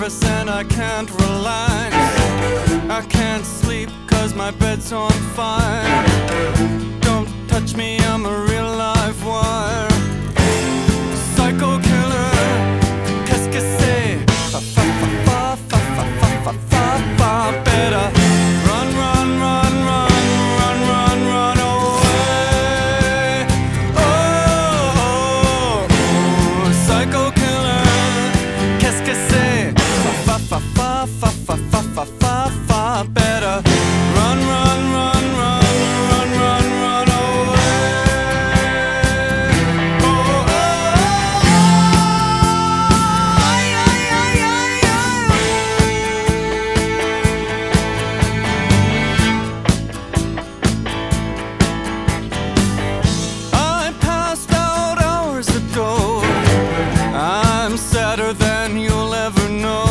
nervous and I can't relax. I can't sleep 'cause my bed's on fire. Don't touch me, I'm a real live wire. Psycho killer, qu'est-ce que c'est? Fa fa fa fa fa fa fa fa fa fa. Better run, run, run, run, run, run, run away. Oh, oh, oh, psycho killer, qu'est-ce que c'est? Fa fa fa fa fa fa fa fa fa. Better run, run, run, run, run, run, run away. Oh, oh, oh, ay, ay, ay, ay, ay. I passed out hours ago. I'm sadder than you'll ever know.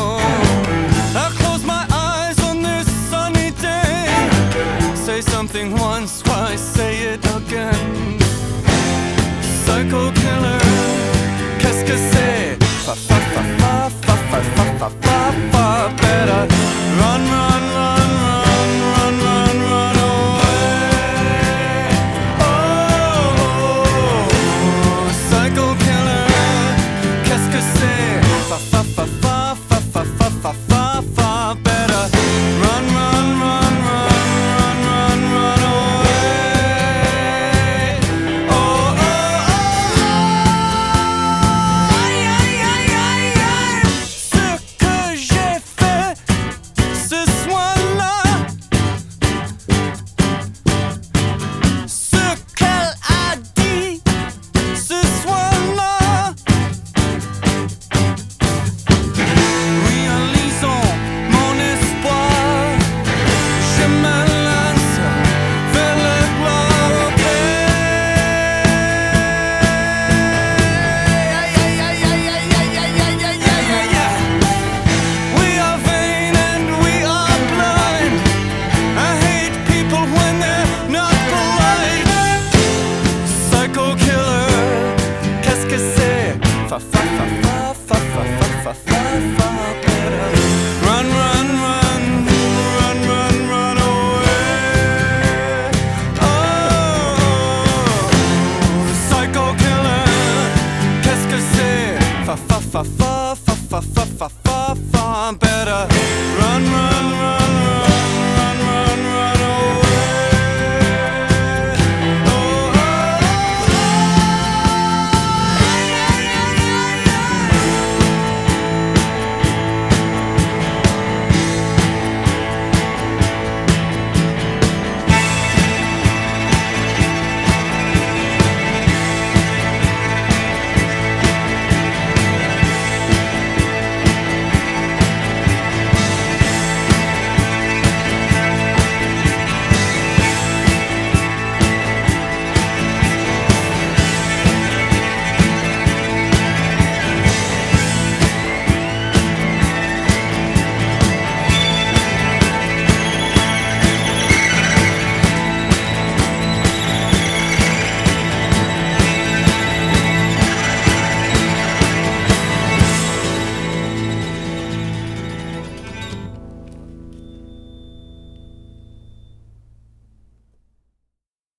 I close my eyes on this sunny day. Say something once,